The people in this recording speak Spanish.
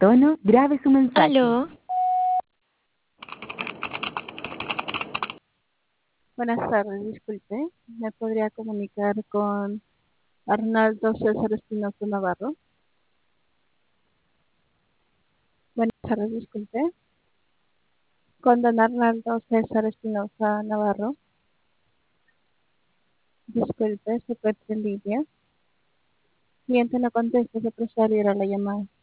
tono, grabe su mensaje. Aló, Buenas tardes, disculpe. ¿Me podría comunicar con Arnaldo César Espinosa Navarro? Buenas tardes, disculpe. Con don Arnaldo César Espinosa Navarro. Disculpe, se encuentra en línea. Cliente no contesta, se procede a la llamada.